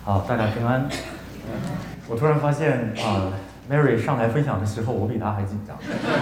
好，大家平安。我突然发现Mary 上来分享的时候，我比她还紧张。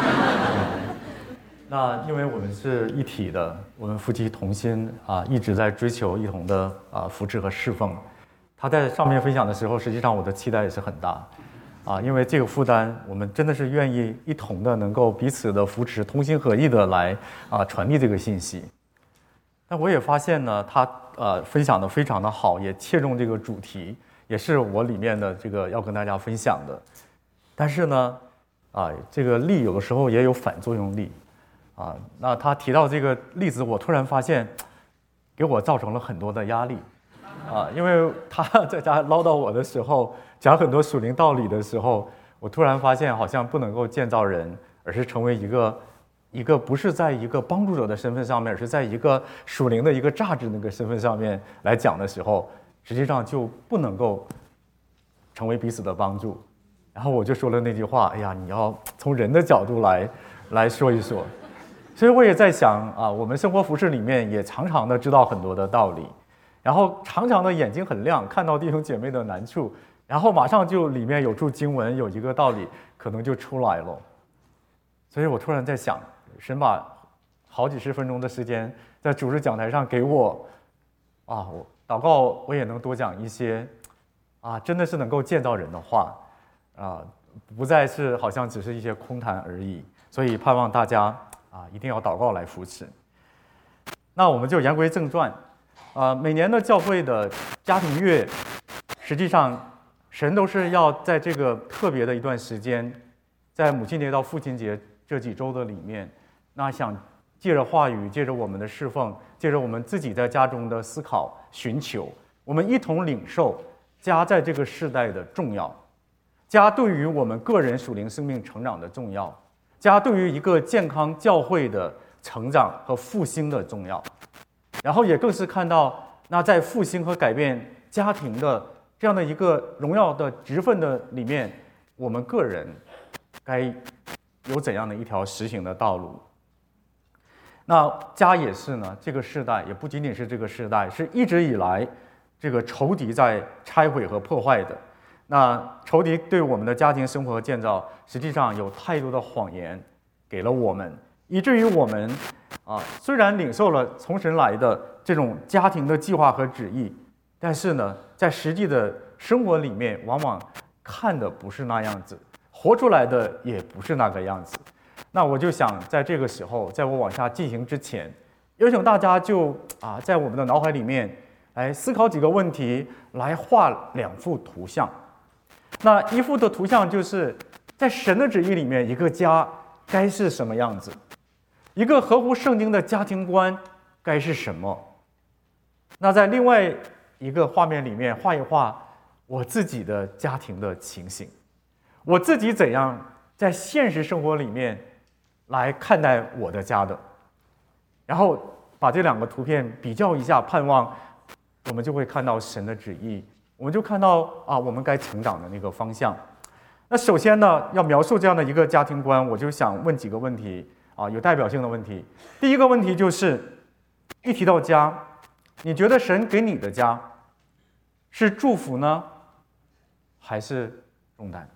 那因为我们是一体的，我们夫妻同心一直在追求一同的扶持和侍奉。她在上面分享的时候，实际上我的期待也是很大因为这个负担，我们真的是愿意一同的能够彼此的扶持，同心合意的来传递这个信息。但我也发现呢，她分享的非常的好，也切中这个主题，也是我里面的这个要跟大家分享的。但是呢，这个力有的时候也有反作用力那他提到这个例子，我突然发现，给我造成了很多的压力因为他在家唠叨我的时候，讲很多属灵道理的时候，我突然发现好像不能够建造人，而是成为一个不是在一个帮助者的身份上面，而是在一个属灵的一个榨汁那个身份上面来讲的时候，实际上就不能够成为彼此的帮助。然后我就说了那句话，哎呀，你要从人的角度来说一说。所以我也在想我们生活服饰里面也常常的知道很多的道理，然后常常的眼睛很亮，看到弟兄姐妹的难处，然后马上就里面有处经文有一个道理可能就出来了。所以我突然在想，神把好几十分钟的时间在主日讲台上给我我祷告我也能多讲一些真的是能够建造人的话不再是好像只是一些空谈而已。所以盼望大家一定要祷告来扶持。那我们就言归正传每年的教会的家庭月，实际上神都是要在这个特别的一段时间，在母亲节到父亲节这几周的里面，那想借着话语，借着我们的侍奉，借着我们自己在家中的思考寻求，我们一同领受家在这个世代的重要，家对于我们个人属灵生命成长的重要，家对于一个健康教会的成长和复兴的重要。然后也更是看到那在复兴和改变家庭的这样的一个荣耀的职分的里面，我们个人该有怎样的一条实行的道路。那家也是呢，这个世代也不仅仅是这个世代，是一直以来这个仇敌在拆毁和破坏的。那仇敌对我们的家庭生活和建造，实际上有太多的谎言给了我们，以至于我们虽然领受了从神来的这种家庭的计划和旨意，但是呢，在实际的生活里面，往往看的不是那样子，活出来的也不是那个样子。那我就想在这个时候，在我往下进行之前，有请大家就在我们的脑海里面来思考几个问题，来画两幅图像。那一幅的图像就是在神的旨意里面，一个家该是什么样子，一个合乎圣经的家庭观该是什么。那在另外一个画面里面画一画我自己的家庭的情形，我自己怎样在现实生活里面来看待我的家的，然后把这两个图片比较一下，盼望我们就会看到神的旨意，我们就看到我们该成长的那个方向。那首先呢，要描述这样的一个家庭观，我就想问几个问题有代表性的问题。第一个问题就是，一提到家，你觉得神给你的家是祝福呢，还是重担？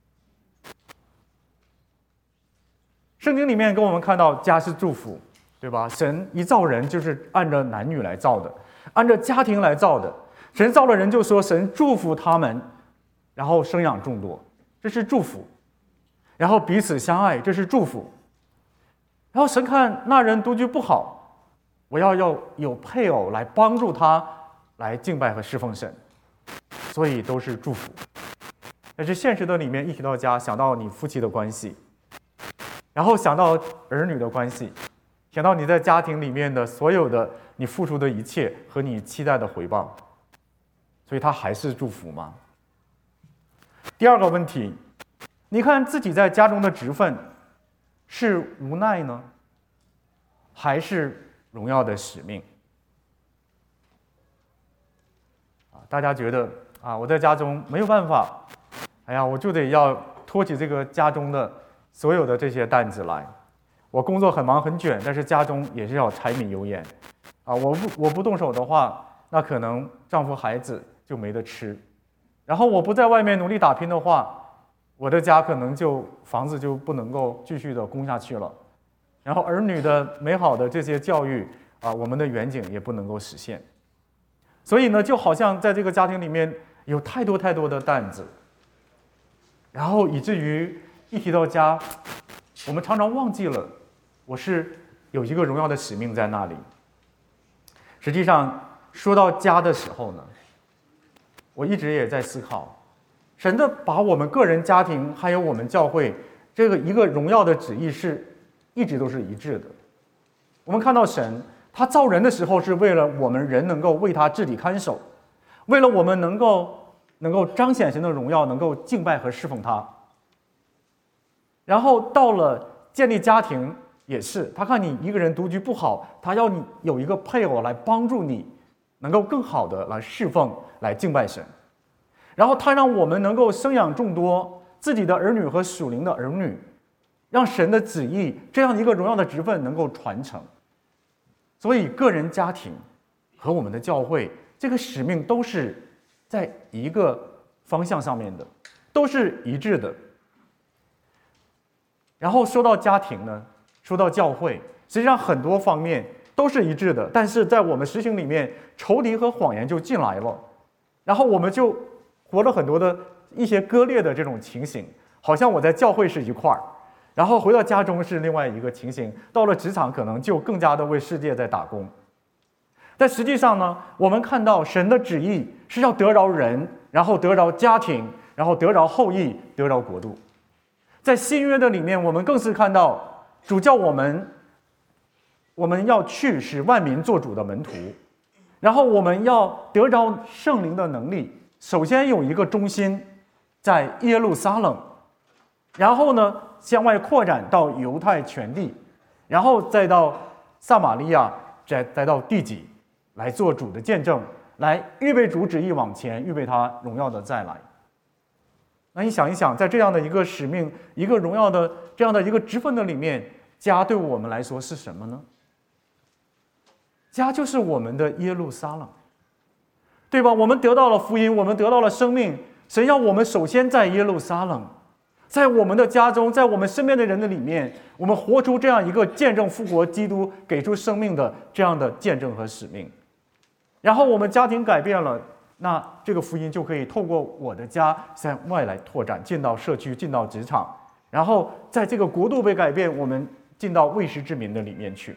圣经里面跟我们看到家是祝福，对吧？神一造人就是按照男女来造的，按照家庭来造的。神造了人就说神祝福他们，然后生养众多，这是祝福。然后彼此相爱，这是祝福。然后神看那人独居不好，我要有配偶来帮助他来敬拜和侍奉神，所以都是祝福。但是现实的里面一提到家，想到你夫妻的关系，然后想到儿女的关系，想到你在家庭里面的所有的你付出的一切和你期待的回报，所以它还是祝福吗？第二个问题，你看自己在家中的职分是无奈呢，还是荣耀的使命？大家觉得我在家中没有办法，我就得要托起这个家中的所有的这些担子来。我工作很忙很卷，但是家中也是要柴米油盐我不动手的话，那可能丈夫孩子就没得吃，然后我不在外面努力打拼的话，我的家可能房子就不能够继续的供下去了，然后儿女的美好的这些教育我们的远景也不能够实现。所以呢，就好像在这个家庭里面有太多太多的担子，然后以至于一提到家，我们常常忘记了我是有一个荣耀的使命在那里。实际上说到家的时候呢，我一直也在思考，神的把我们个人家庭还有我们教会这个一个荣耀的旨意是一直都是一致的。我们看到神他造人的时候是为了我们人能够为他治理看守，为了我们能够彰显神的荣耀，能够敬拜和侍奉他。然后到了建立家庭也是，他看你一个人独居不好，他要你有一个配偶来帮助你能够更好的来侍奉来敬拜神。然后他让我们能够生养众多，自己的儿女和属灵的儿女，让神的旨意这样一个荣耀的职分能够传承。所以个人家庭和我们的教会这个使命都是在一个方向上面的，都是一致的。然后说到家庭呢，说到教会，实际上很多方面都是一致的，但是在我们实行里面，仇敌和谎言就进来了，然后我们就活了很多的一些割裂的这种情形，好像我在教会是一块儿，然后回到家中是另外一个情形，到了职场可能就更加的为世界在打工。但实际上呢，我们看到神的旨意是要得着人，然后得着家庭，然后得着后裔，得着国度。在新约的里面，我们更是看到主叫我们要去使万民做主的门徒，然后我们要得着圣灵的能力。首先有一个中心在耶路撒冷，然后呢向外扩展到犹太全地，然后再到撒玛利亚，再到地极，来做主的见证，来预备主旨意往前，预备他荣耀的再来。那你想一想，在这样的一个使命、一个荣耀的这样的一个职分的里面，家对我们来说是什么呢？家就是我们的耶路撒冷，对吧？我们得到了福音，我们得到了生命，神要我们首先在耶路撒冷，在我们的家中，在我们身边的人的里面，我们活出这样一个见证复活基督给出生命的这样的见证和使命。然后我们家庭改变了，那这个福音就可以透过我的家向外来拓展，进到社区，进到职场，然后在这个国度被改变，我们进到未识之民的里面去。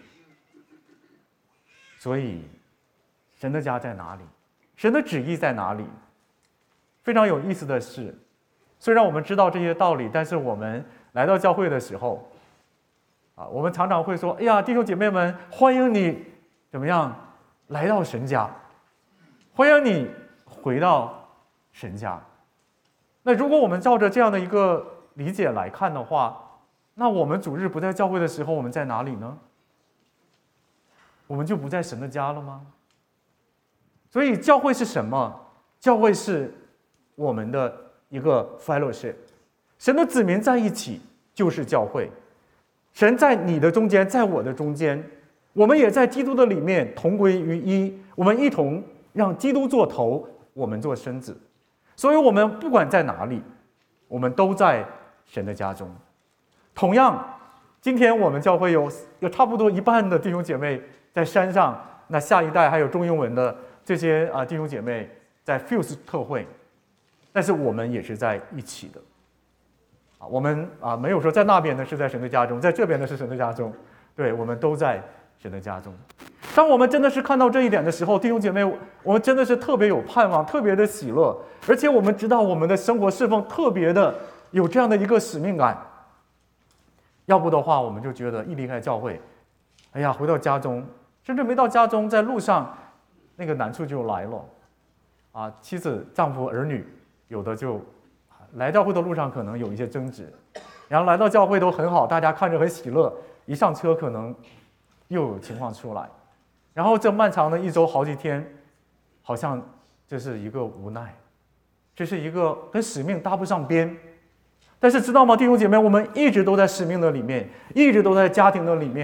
所以神的家在哪里？神的旨意在哪里？非常有意思的是，虽然我们知道这些道理，但是我们来到教会的时候我们常常会说，哎呀，弟兄姐妹们，欢迎你怎么样来到神家，欢迎你回到神家。那如果我们照着这样的一个理解来看的话，那我们主日不在教会的时候，我们在哪里呢？我们就不在神的家了吗？所以教会是什么？教会是我们的一个 fellowship， 神的子民在一起就是教会。神在你的中间，在我的中间，我们也在基督的里面同归于一，我们一同让基督做头，我们做身子。所以我们不管在哪里，我们都在神的家中。同样，今天我们教会有差不多一半的弟兄姐妹在山上，那下一代还有中英文的这些弟兄姐妹在 Fuse 特会，但是我们也是在一起的。我们没有说在那边的是在神的家中，在这边的是神的家中，对，我们都在神的家中。当我们真的是看到这一点的时候，弟兄姐妹，我们真的是特别有盼望，特别的喜乐，而且我们知道我们的生活侍奉特别的有这样的一个使命感。要不的话，我们就觉得一离开教会，哎呀，回到家中，甚至没到家中，在路上那个难处就来了妻子、丈夫、儿女，有的就来教会的路上可能有一些争执，然后来到教会都很好，大家看着很喜乐，一上车可能又有情况出来，然后这漫长的一周好几天，好像这是一个无奈，这是一个跟使命搭不上边。但是知道吗，弟兄姐妹，我们一直都在使命的里面，一直都在家庭的里面，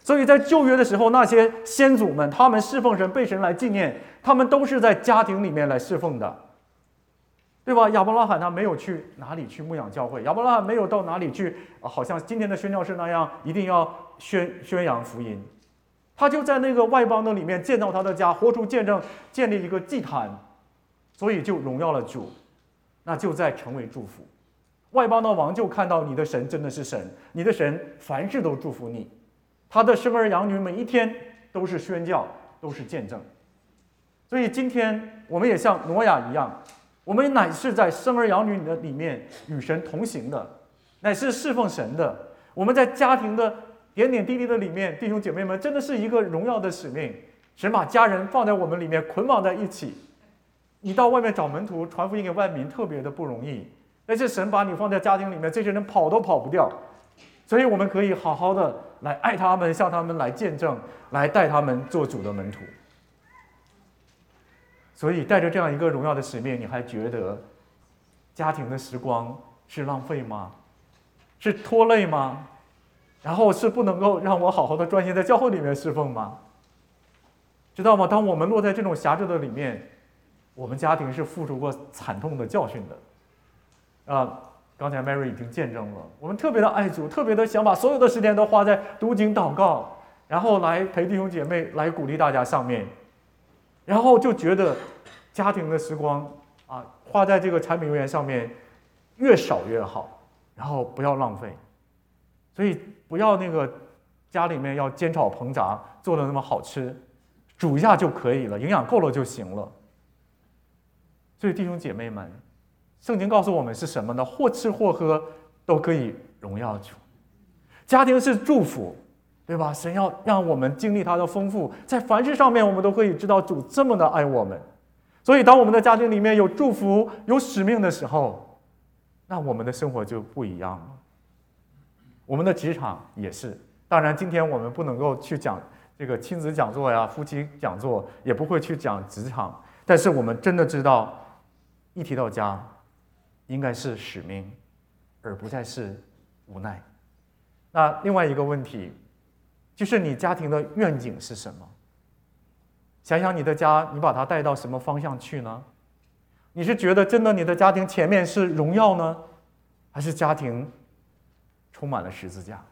所以在旧约的时候，那些先祖们，他们侍奉神，被神来纪念，他们都是在家庭里面来侍奉的，对吧？亚伯拉罕他没有去哪里去牧养教会，亚伯拉罕没有到哪里去，好像今天的宣教士那样，一定要宣扬福音。他就在那个外邦的里面建造他的家，活出见证，建立一个祭坛，所以就荣耀了主，那就在成为祝福。外邦的王就看到你的神真的是神，你的神凡事都祝福你，他的生儿养女每一天都是宣教，都是见证。所以今天我们也像挪亚一样，我们乃是在生儿养女的里面与神同行的，乃是侍奉神的。我们在家庭的点点滴滴的里面，弟兄姐妹们，真的是一个荣耀的使命。神把家人放在我们里面，捆绑在一起。你到外面找门徒传福音给万民，特别的不容易。但是神把你放在家庭里面，这些人跑都跑不掉。所以我们可以好好的来爱他们，向他们来见证，来带他们做主的门徒。所以带着这样一个荣耀的使命，你还觉得家庭的时光是浪费吗？是拖累吗？然后是不能够让我好好的专心在教会里面侍奉吗？知道吗？当我们落在这种狭窄的里面，我们家庭是付出过惨痛的教训的。刚才 Mary 已经见证了，我们特别的爱主，特别的想把所有的时间都花在读经祷告，然后来陪弟兄姐妹，来鼓励大家上面，然后就觉得家庭的时光花在这个柴米油盐上面越少越好，然后不要浪费。所以不要那个家里面要煎炒烹炸做的那么好吃，煮一下就可以了，营养够了就行了。所以弟兄姐妹们，圣经告诉我们是什么呢？或吃或喝都可以荣耀主。家庭是祝福，对吧？神要让我们经历他的丰富，在凡事上面我们都可以知道主这么的爱我们。所以当我们的家庭里面有祝福有使命的时候，那我们的生活就不一样了。我们的职场也是，当然今天我们不能够去讲这个亲子讲座呀、夫妻讲座，也不会去讲职场，但是我们真的知道，一提到家，应该是使命，而不再是无奈。那另外一个问题，就是你家庭的愿景是什么？想想你的家，你把它带到什么方向去呢？你是觉得真的你的家庭前面是荣耀呢，还是家庭充满了十字架？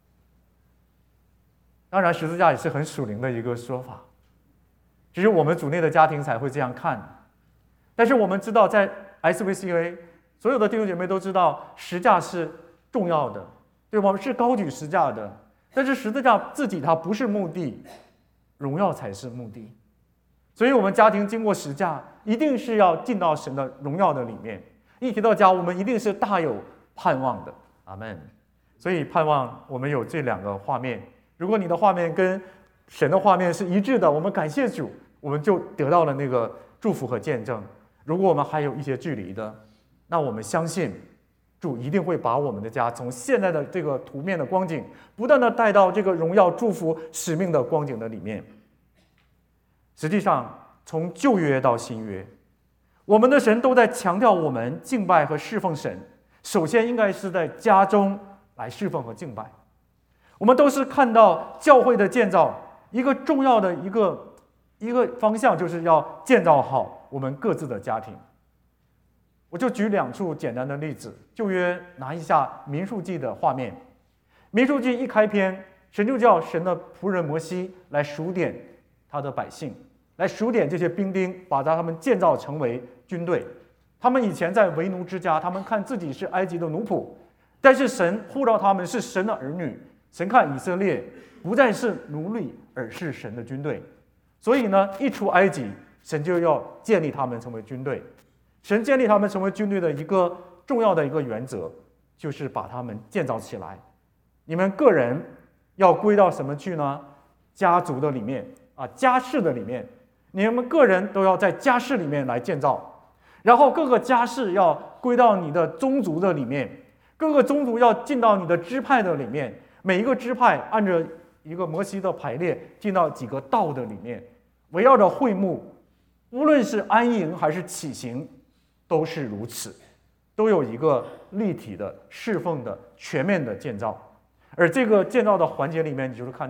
当然十字架也是很属灵的一个说法，只是我们主内的家庭才会这样看。但是我们知道在 SVCA 所有的弟兄姐妹都知道十架是重要的，对吧？是高举十架的，但是十字架自己它不是目的，荣耀才是目的。所以我们家庭经过十架，一定是要进到神的荣耀的里面。一提到家，我们一定是大有盼望的。阿们。所以盼望我们有这两个画面。如果你的画面跟神的画面是一致的，我们感谢主，我们就得到了那个祝福和见证。如果我们还有一些距离的，那我们相信主一定会把我们的家从现在的这个图面的光景，不断的带到这个荣耀、祝福、使命的光景的里面。实际上，从旧约到新约，我们的神都在强调我们敬拜和侍奉神。首先应该是在家中来侍奉和敬拜。我们都是看到教会的建造，一个重要的一个方向，就是要建造好我们各自的家庭。我就举两处简单的例子。旧约拿一下民数记的画面，民数记一开篇，神就叫神的仆人摩西来数点他的百姓，来数点这些兵丁，把他们建造成为军队。他们以前在为奴之家，他们看自己是埃及的奴仆，但是神呼召他们是神的儿女。神看以色列不再是奴隶，而是神的军队。所以呢，一出埃及，神就要建立他们成为军队。神建立他们成为军队的一个重要的一个原则，就是把他们建造起来。你们个人要归到什么去呢？家族的里面家室的里面，你们个人都要在家室里面来建造，然后各个家室要归到你的宗族的里面，各个宗族要进到你的支派的里面，每一个支派按照一个摩西的排列进到几个道的里面，围绕着会幕，无论是安营还是起行，都是如此，都有一个立体的侍奉的全面的建造。而这个建造的环节里面，你就是看到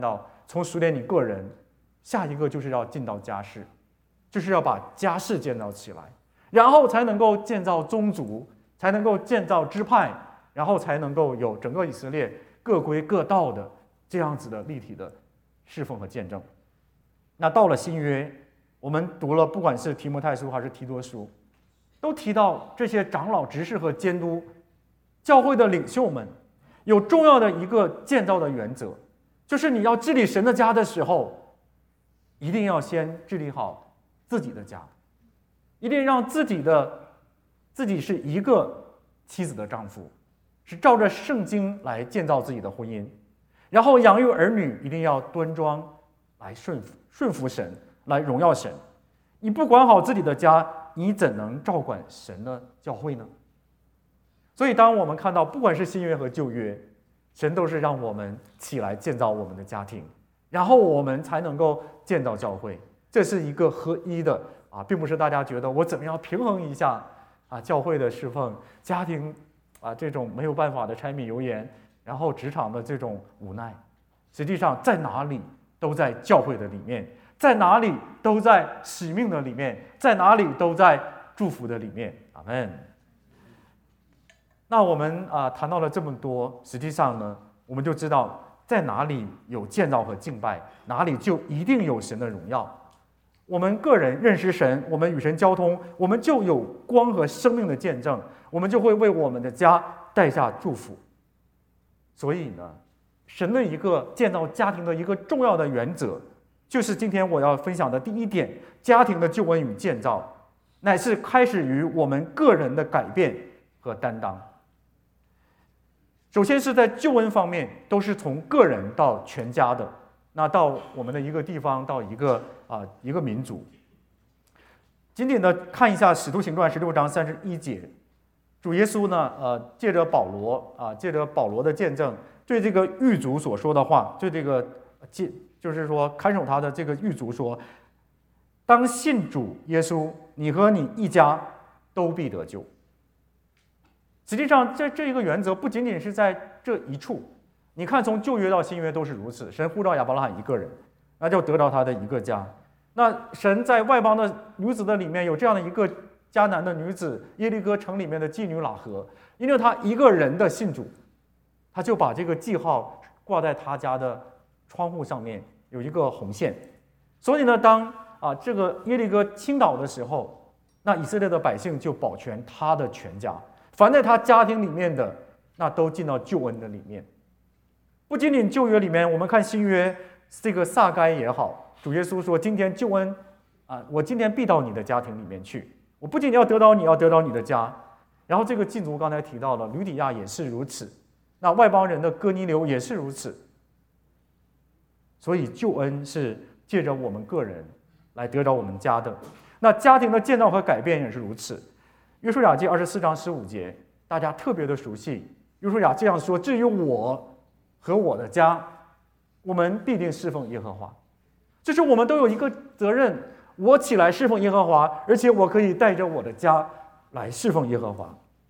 从熟练你个人，下一个就是要进到家室，就是要把家室建造起来，然后才能够建造宗族，才能够建造支派，然后才能够有整个以色列各归各道的这样子的立体的侍奉和见证。那到了新约，我们读了不管是提摩太书还是提多书，都提到这些长老、执事和监督教会的领袖们有重要的一个建造的原则，就是你要治理神的家的时候，一定要先治理好自己的家，一定让自己是一个妻子的丈夫，是照着圣经来建造自己的婚姻，然后养育儿女一定要端庄，来顺服神，来荣耀神。你不管好自己的家，你怎能照管神的教会呢？所以当我们看到不管是新约和旧约，神都是让我们起来建造我们的家庭，然后我们才能够建造教会。这是一个合一的并不是大家觉得我怎么样平衡一下教会的侍奉、家庭这种没有办法的柴米油盐，然后职场的这种无奈。实际上在哪里都在教会的里面，在哪里都在使命的里面，在哪里都在祝福的里面。阿们。那我们谈到了这么多，实际上呢，我们就知道在哪里有建造和敬拜，哪里就一定有神的荣耀。我们个人认识神，我们与神交通，我们就有光和生命的见证，我们就会为我们的家带下祝福。所以呢，神的一个建造家庭的一个重要的原则，就是今天我要分享的第一点：家庭的救恩与建造，乃是开始于我们个人的改变和担当。首先是在救恩方面，都是从个人到全家的，那到我们的一个地方，到一个民族。仅仅的看一下《使徒行传》16章31节，主耶稣呢，借着保罗的见证，对这个狱卒所说的话，对这个就是说看守他的这个狱卒说：“当信主耶稣，你和你一家都必得救。”实际上，这一个原则不仅仅是在这一处，你看从旧约到新约都是如此。神呼召亚伯拉罕一个人，那就得到他的一个家。那神在外邦的女子的里面有这样的一个迦南的女子耶利哥城里面的妓女喇合，因为她一个人的信主，他就把这个记号挂在他家的窗户上面，有一个红线。所以呢，当这个耶利哥倾倒的时候，那以色列的百姓就保全他的全家。凡在他家庭里面的，那都进到救恩的里面。不仅仅旧约里面，我们看新约，这个撒该也好，主耶稣说：“今天救恩我今天必到你的家庭里面去。我不仅要得到你，要得到你的家。”然后这个禁族刚才提到了，吕底亚也是如此，那外邦人的哥尼流也是如此。所以救恩是借着我们个人来得到我们家的。那家庭的建造和改变也是如此。约书亚记24章15节，大家特别的熟悉。约书亚这样说：“至于我和我的家，我们必定侍奉耶和华。”就是我们都有一个责任，我起来侍奉耶和华，而且我可以带着我的家来侍奉耶和华。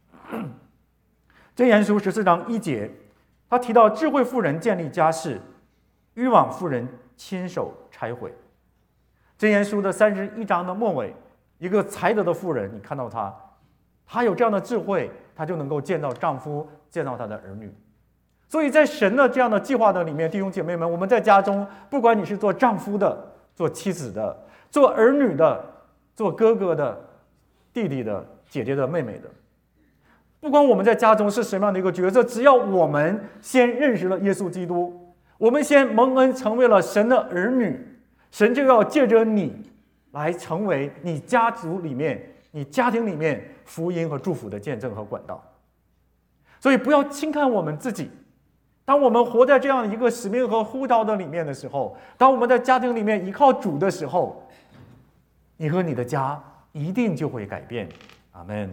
箴言书14章1节，他提到智慧妇人建立家室，愚妄妇人亲手拆毁。箴言书的31章的末尾，一个才德的妇人，你看到她有这样的智慧，她就能够见到丈夫，见到她的儿女。所以在神的这样的计划的里面，弟兄姐妹们，我们在家中，不管你是做丈夫的、做妻子的、做儿女的、做哥哥的、弟弟的、姐姐的、妹妹的，不管我们在家中是什么样的一个角色，只要我们先认识了耶稣基督，我们先蒙恩成为了神的儿女，神就要借着你来成为你家族里面、你家庭里面福音和祝福的见证和管道。所以不要轻看我们自己。当我们活在这样一个使命和呼召的里面的时候，当我们在家庭里面依靠主的时候，你和你的家一定就会改变。阿们。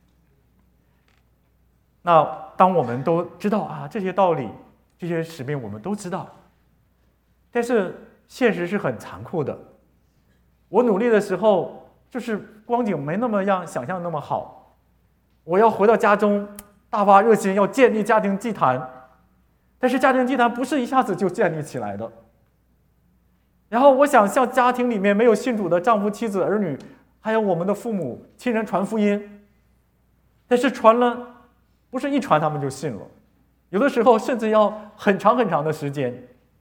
那当我们都知道这些道理、这些使命我们都知道，但是现实是很残酷的。我努力的时候，就是光景没那么样想象那么好。我要回到家中，大发热心要建立家庭祭坛，但是家庭祭坛不是一下子就建立起来的。 然后我想向家庭里面没有信主的丈夫、妻子、儿女，还有我们的父母亲人传福音，但是传了，不是一传他们就信了，有的时候甚至要很长很长的时间。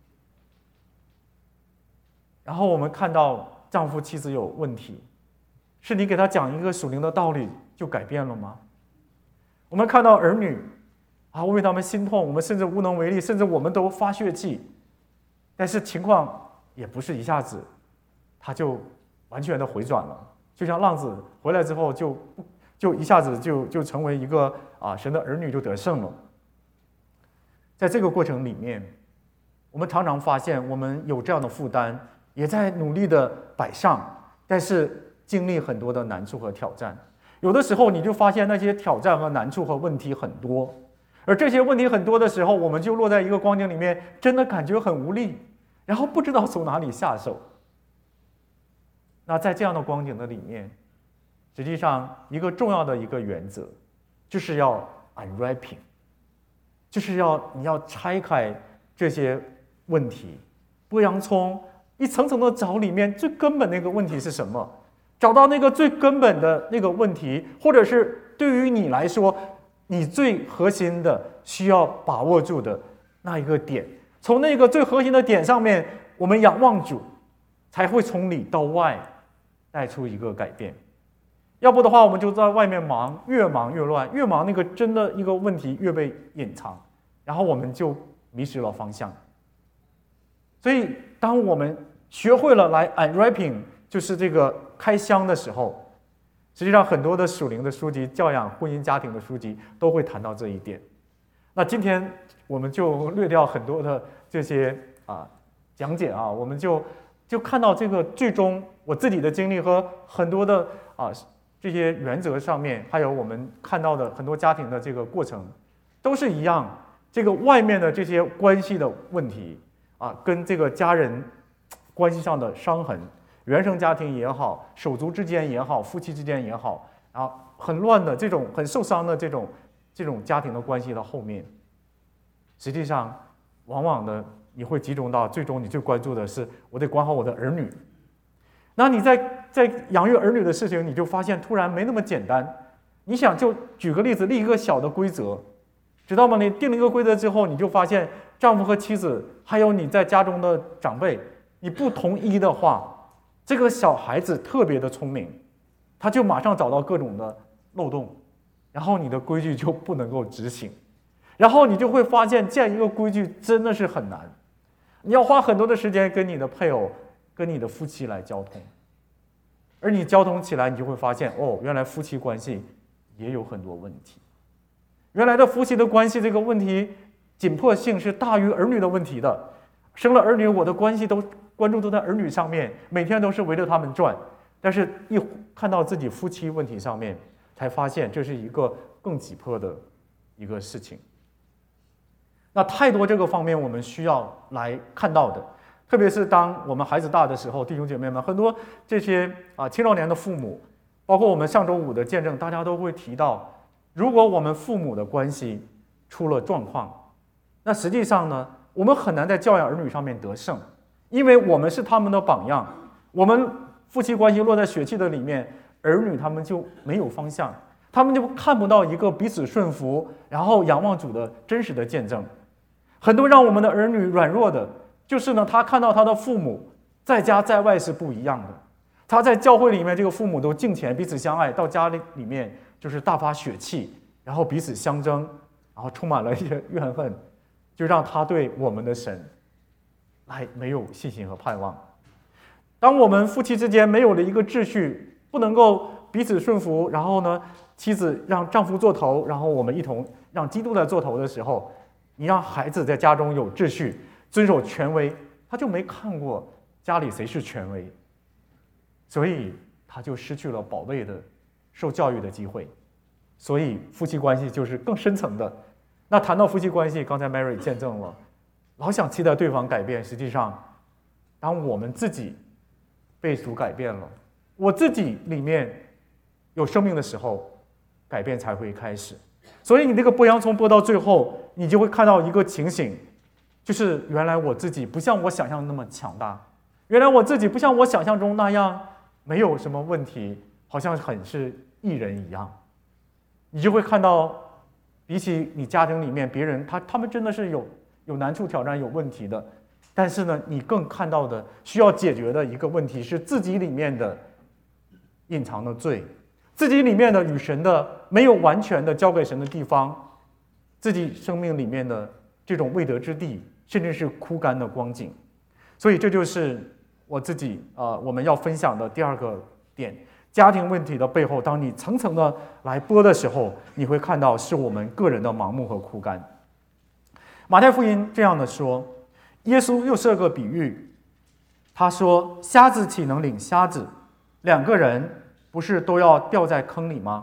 然后我们看到丈夫、妻子有问题，是你给他讲一个属灵的道理就改变了吗？我们看到儿女为他们心痛，我们甚至无能为力，甚至我们都发血气，但是情况也不是一下子他就完全的回转了，就像浪子回来之后就一下子就成为一个神的儿女，就得胜了。在这个过程里面，我们常常发现我们有这样的负担，也在努力的摆上，但是经历很多的难处和挑战。有的时候你就发现那些挑战和难处和问题很多，而这些问题很多的时候，我们就落在一个光景里面，真的感觉很无力，然后不知道从哪里下手。那在这样的光景的里面，实际上一个重要的一个原则，就是要 unwrapping， 就是你要拆开这些问题，剥洋葱，一层层的找里面最根本那个问题是什么，找到那个最根本的那个问题，或者是对于你来说你最核心的需要把握住的那一个点，从那个最核心的点上面，我们仰望主，才会从里到外带出一个改变。要不的话，我们就在外面忙，越忙越乱，越忙那个真的一个问题越被隐藏，然后我们就迷失了方向。所以当我们学会了来 unwrapping， 就是这个开箱的时候，实际上很多的属灵的书籍，教养婚姻家庭的书籍都会谈到这一点。那今天我们就略掉很多的这些讲解我们就看到这个最终我自己的经历和很多的这些原则上面，还有我们看到的很多家庭的这个过程，都是一样。这个外面的这些关系的问题跟这个家人关系上的伤痕，原生家庭也好，手足之间也好，夫妻之间也好，很乱的这种很受伤的这种家庭的关系的后面，实际上往往的你会集中到最终你最关注的是我得管好我的儿女。那你在养育儿女的事情，你就发现突然没那么简单。你想就举个例子，立一个小的规则，知道吗？你定了一个规则之后，你就发现丈夫和妻子还有你在家中的长辈，你不统一的话，这个小孩子特别的聪明，他就马上找到各种的漏洞，然后你的规矩就不能够执行，然后你就会发现建一个规矩真的是很难，你要花很多的时间跟你的配偶跟你的夫妻来交通，而你交通起来，你就会发现原来夫妻关系也有很多问题，原来的夫妻的关系这个问题紧迫性是大于儿女的问题的。生了儿女，我的关系都关注都在儿女上面，每天都是围着他们转，但是一看到自己夫妻问题上面，才发现这是一个更紧迫的一个事情。那太多这个方面我们需要来看到的，特别是当我们孩子大的时候，弟兄姐妹们，很多这些青少年的父母，包括我们上周五的见证，大家都会提到，如果我们父母的关系出了状况，那实际上呢，我们很难在教养儿女上面得胜，因为我们是他们的榜样，我们夫妻关系落在血气的里面，儿女他们就没有方向，他们就看不到一个彼此顺服，然后仰望主的真实的见证。很多让我们的儿女软弱的，就是呢，他看到他的父母在家在外是不一样的，他在教会里面这个父母都敬虔彼此相爱，到家里面就是大发血气，然后彼此相争，然后充满了一些怨恨，就让他对我们的神没有信心和盼望。当我们夫妻之间没有了一个秩序，不能够彼此顺服，然后呢，妻子让丈夫做头，然后我们一同让基督来做头的时候，你让孩子在家中有秩序，遵守权威，他就没看过家里谁是权威，所以他就失去了宝贝的受教育的机会。所以夫妻关系就是更深层的。那谈到夫妻关系，刚才 Mary 见证了，老想期待对方改变，实际上当我们自己被主改变了，我自己里面有生命的时候，改变才会开始。所以你这个剥洋葱剥到最后，你就会看到一个情形，就是原来我自己不像我想象的那么强大， 原来我自己不像我想象中那样没有什么问题，好像很是艺人一样。你就会看到，比起你家庭里面别人，他们真的是有难处、挑战、有问题的。但是呢，你更看到的需要解决的一个问题是自己里面的隐藏的罪，自己里面的与神的没有完全的交给神的地方，自己生命里面的这种未得之地，甚至是枯干的光景。所以这就是我自己我们要分享的第二个点。家庭问题的背后，当你层层的来剥的时候，你会看到是我们个人的盲目和枯干。马太福音这样的说，耶稣又设个比喻，他说：瞎子岂能领瞎子？两个人不是都要掉在坑里吗？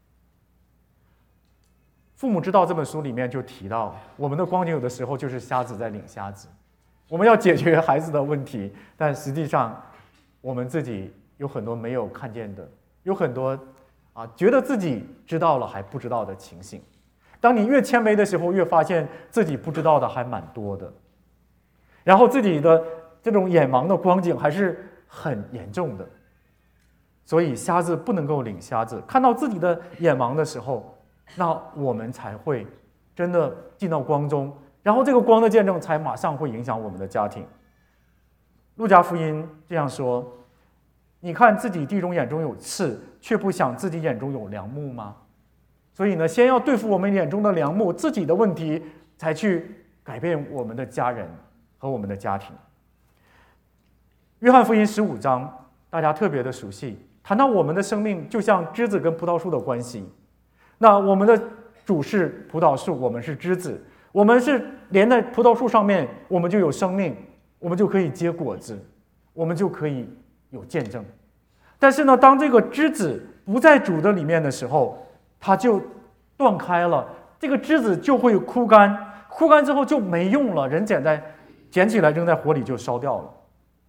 父母知道这本书里面就提到，我们的光景有的时候就是瞎子在领瞎子。我们要解决孩子的问题，但实际上我们自己有很多没有看见的，有很多觉得自己知道了还不知道的情形。当你越谦卑的时候，越发现自己不知道的还蛮多的，然后自己的这种眼盲的光景还是很严重的。所以瞎子不能够领瞎子，看到自己的眼盲的时候，那我们才会真的进到光中，然后这个光的见证才马上会影响我们的家庭。路加福音这样说：你看自己弟兄眼中有刺，却不想自己眼中有梁木吗？所以呢，先要对付我们眼中的梁木，自己的问题，才去改变我们的家人和我们的家庭。约翰福音15章大家特别的熟悉，谈到我们的生命就像枝子跟葡萄树的关系。那我们的主是葡萄树，我们是枝子，我们是连在葡萄树上面，我们就有生命，我们就可以结果子，我们就可以有见证。但是呢，当这个枝子不在主的里面的时候，它就断开了，这个枝子就会枯干，枯干之后就没用了，人捡起来扔在火里就烧掉了。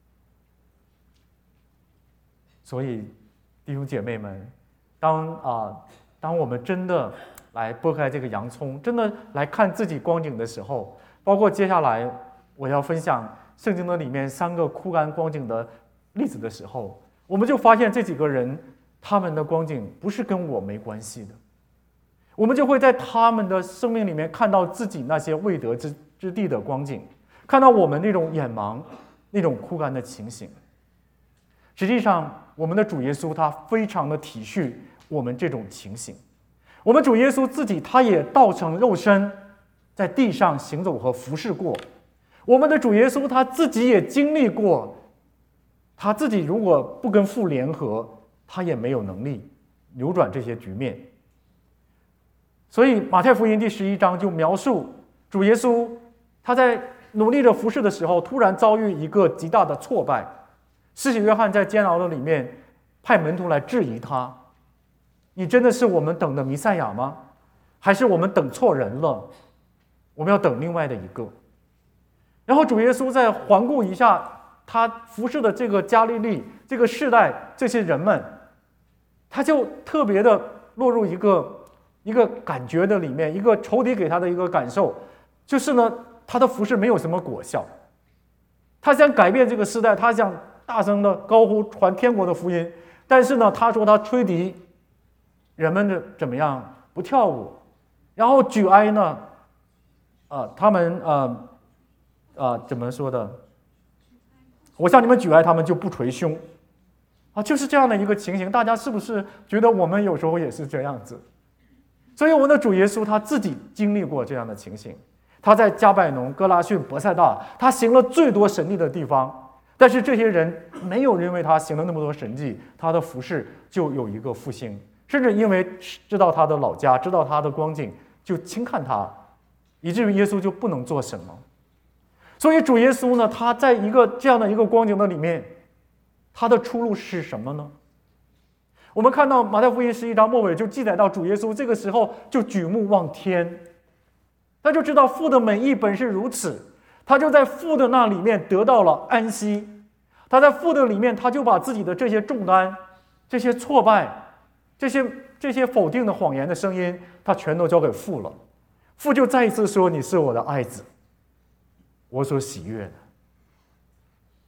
所以弟兄姐妹们，当我们真的来剥开这个洋葱，真的来看自己光景的时候，包括接下来我要分享圣经的里面3个枯干光景的例子的时候，我们就发现这几个人他们的光景不是跟我没关系的，我们就会在他们的生命里面看到自己那些未得之地的光景，看到我们那种眼盲、那种枯干的情形。实际上，我们的主耶稣他非常的体恤我们这种情形。我们主耶稣自己他也道成肉身，在地上行走和服侍过。我们的主耶稣他自己也经历过，他自己如果不跟父联合，他也没有能力扭转这些局面。所以马太福音第11章就描述主耶稣他在努力的服侍的时候，突然遭遇一个极大的挫败。施洗约翰在监牢的里面派门徒来质疑他：你真的是我们等的弥赛亚吗？还是我们等错人了？我们要等另外的一个。然后主耶稣再环顾一下他服侍的这个加利利这个世代这些人们，他就特别的落入一个感觉的里面，一个仇敌给他的一个感受，就是呢，他的服侍没有什么果效。他想改变这个世代，他想大声的高呼传天国的福音，但是呢，他说他吹笛，人们的怎么样？不跳舞，然后举哀呢？他们怎么说的？我向你们举哀，他们就不捶胸，就是这样的一个情形。大家是不是觉得我们有时候也是这样子？所以我们的主耶稣他自己经历过这样的情形。他在加百农、哥拉汛、伯赛大，他行了最多神迹的地方，但是这些人没有因为他行了那么多神迹，他的服事就有一个复兴，甚至因为知道他的老家，知道他的光景，就轻看他，以至于耶稣就不能做什么。所以主耶稣呢，他在一个这样的一个光景的里面，他的出路是什么呢？我们看到马太福音11章末尾就记载到主耶稣这个时候就举目望天，他就知道父的美意本是如此，他就在父的那里面得到了安息。他在父的里面，他就把自己的这些重担、这些挫败、这些否定的谎言的声音，他全都交给父了。父就再一次说：“你是我的爱子，我所喜悦的。”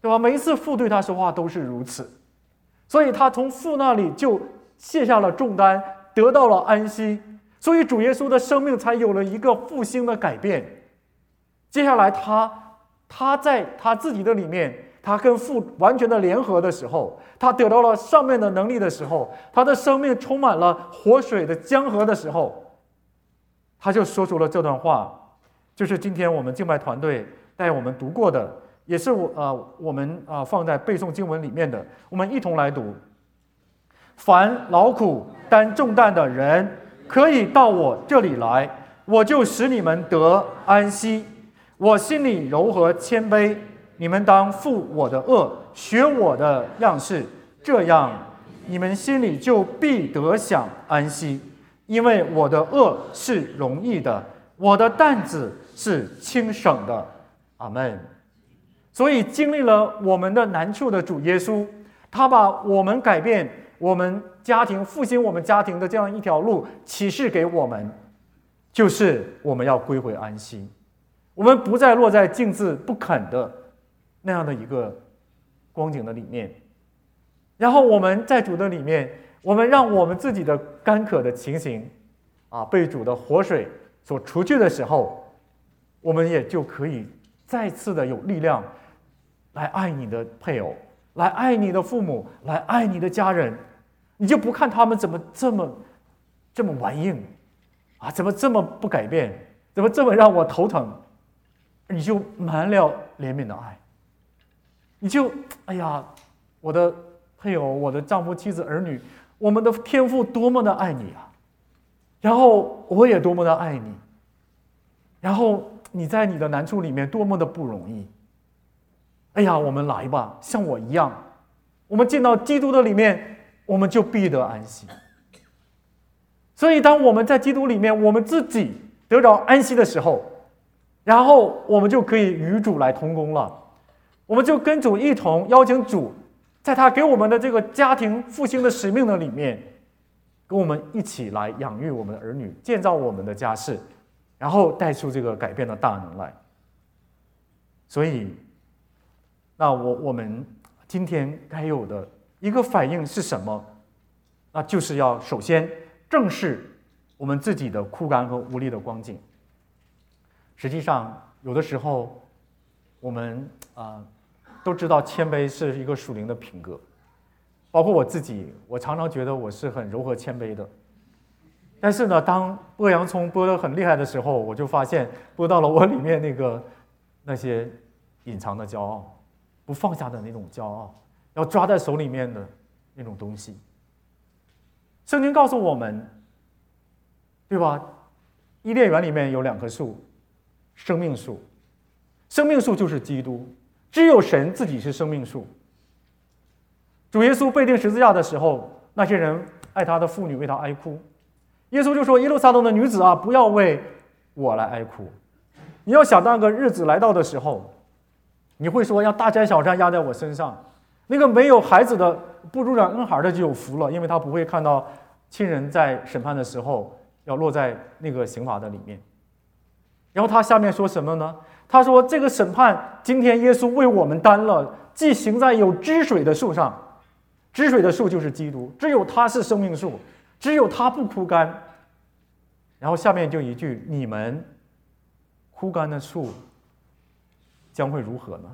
对吧？每一次父对他说话都是如此，所以他从父那里就卸下了重担，得到了安息。所以主耶稣的生命才有了一个复兴的改变。接下来他在他自己的里面，他跟父完全的联合的时候，他得到了上面的能力的时候，他的生命充满了活水的江河的时候，他就说出了这段话，就是今天我们敬拜团队带我们读过的，也是我们放在背诵经文里面的，我们一同来读。凡劳苦担重担的人，可以到我这里来，我就使你们得安息。我心里柔和谦卑，你们当负我的恶，学我的样式，这样你们心里就必得享安息。因为我的恶是容易的，我的担子是轻省的。阿们。所以经历了我们的难处的主耶稣，他把我们改变我们家庭、复兴我们家庭的这样一条路启示给我们，就是我们要归回安息，我们不再落在静置不肯的那样的一个光景的里面。然后我们在主的里面，我们让我们自己的干渴的情形被主的活水所除去的时候，我们也就可以再次的有力量来爱你的配偶，来爱你的父母，来爱你的家人。你就不看他们怎么这么顽硬怎么这么不改变，怎么这么让我头疼，你就满了怜悯的爱，你就我的配偶，我的丈夫、妻子、儿女，我们的天父多么的爱你然后我也多么的爱你，然后你在你的难处里面多么的不容易。我们来吧，像我一样，我们进到基督的里面，我们就必得安息。所以当我们在基督里面，我们自己得着安息的时候，然后我们就可以与主来同工了。我们就跟主一同邀请主，在他给我们的这个家庭复兴的使命的里面，跟我们一起来养育我们的儿女，建造我们的家室，然后带出这个改变的大能来。所以那我们今天该有的一个反应是什么？那就是要首先正视我们自己的枯干和无力的光景。实际上有的时候我们都知道谦卑是一个属灵的品格，包括我自己，我常常觉得我是很柔和谦卑的。但是呢，当剥洋葱剥得很厉害的时候，我就发现剥到了我里面那些隐藏的骄傲，不放下的那种骄傲，要抓在手里面的那种东西。圣经告诉我们，对吧？伊甸园里面有2棵树，生命树，生命树就是基督，只有神自己是生命树。主耶稣被钉十字架的时候，那些人爱他的妇女为他哀哭，耶稣就说：耶路撒冷的女子不要为我来哀哭。你要想那个日子来到的时候，你会说要大山小山压在我身上，那个没有孩子的不入染恩孩的就有福了，因为他不会看到亲人在审判的时候要落在那个刑罚的里面。然后他下面说什么呢？他说这个审判今天耶稣为我们担了，既行在有汁水的树上，汁水的树就是基督，只有他是生命树，只有他不枯干。然后下面就一句：你们枯干的树将会如何呢？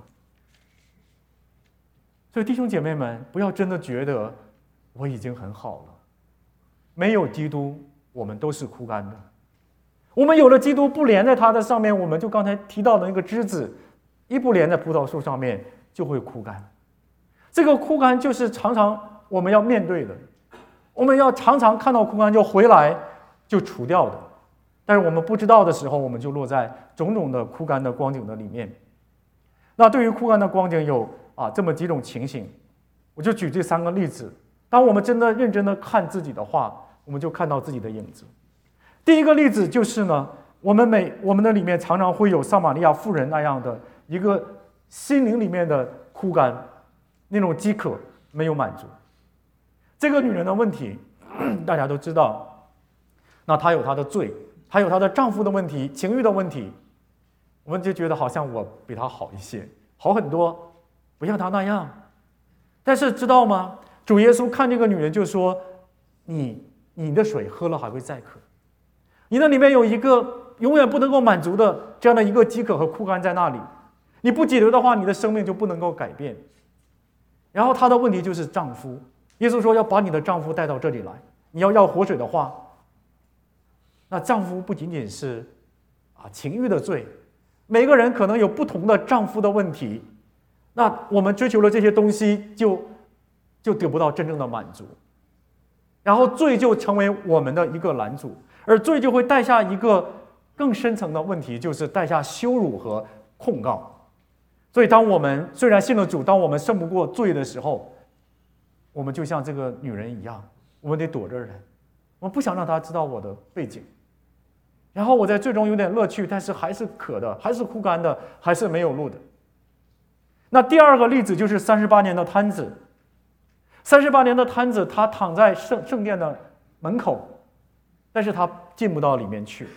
所以弟兄姐妹们，不要真的觉得我已经很好了，没有基督我们都是枯干的。我们有了基督，不连在它的上面，我们就刚才提到的那个枝子，一不连在葡萄树上面就会枯干。这个枯干就是常常我们要面对的，我们要常常看到枯干就回来就除掉的。但是我们不知道的时候，我们就落在种种的枯干的光景的里面。那对于枯干的光景有这么几种情形，我就举这3个例子。当我们真的认真的看自己的话，我们就看到自己的影子。第一个例子就是呢，我们的里面常常会有撒玛利亚妇人那样的一个心灵里面的枯干，那种饥渴没有满足。这个女人的问题大家都知道，那她有她的罪，她有她的丈夫的问题，情欲的问题，我们就觉得好像我比她好一些，好很多。 不像她那样。但是知道吗？主耶稣看这个女人就说：你的水喝了还会再渴，你那里面有一个永远不能够满足的这样的一个饥渴和枯干在那里，你不解决的话，你的生命就不能够改变。然后她的问题就是丈夫，耶稣说要把你的丈夫带到这里来，你要活水的话，那丈夫不仅仅是情欲的罪，每个人可能有不同的丈夫的问题，那我们追求了这些东西就得不到真正的满足，然后罪就成为我们的一个拦阻，而罪就会带下一个更深层的问题，就是带下羞辱和控告。所以当我们虽然信了主，当我们胜不过罪的时候，我们就像这个女人一样，我们得躲着人，我们不想让她知道我的背景，然后我在最终有点乐趣，但是还是渴的，还是枯干的，还是没有路的。那第二个例子就是38年的摊子。38年的摊子，他躺在圣殿的门口，但是他进不到里面去。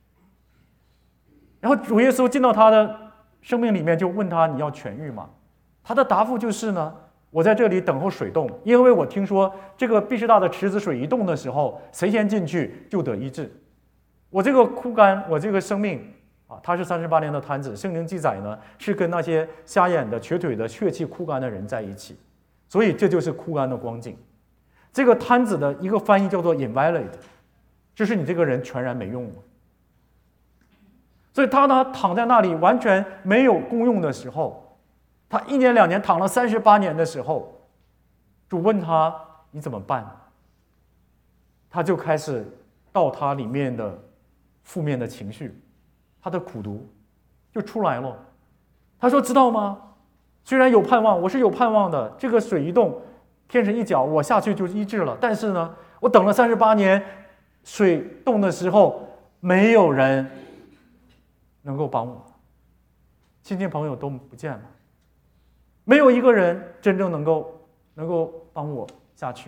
然后主耶稣进到他的生命里面，就问他：“你要痊愈吗？”他的答复就是呢：“我在这里等候水动，因为我听说这个毕士大的池子水一动的时候，谁先进去就得医治。我这个枯干，我这个生命他是38年的摊子。圣经记载呢，是跟那些瞎眼的、瘸腿的、血气枯干的人在一起。”所以这就是枯干的光景。这个摊子的一个翻译叫做 invalid， 就是你这个人全然没用了。所以他呢躺在那里完全没有功用的时候，他1年2年躺了38年的时候，主问他你怎么办？他就开始到他里面的负面的情绪，他的苦毒就出来了。他说：“知道吗？虽然有盼望，我是有盼望的。这个水一动，天神一搅，我下去就医治了。但是呢，我等了38年，水动的时候，没有人能够帮我，亲戚朋友都不见了，没有一个人真正能够帮我下去。”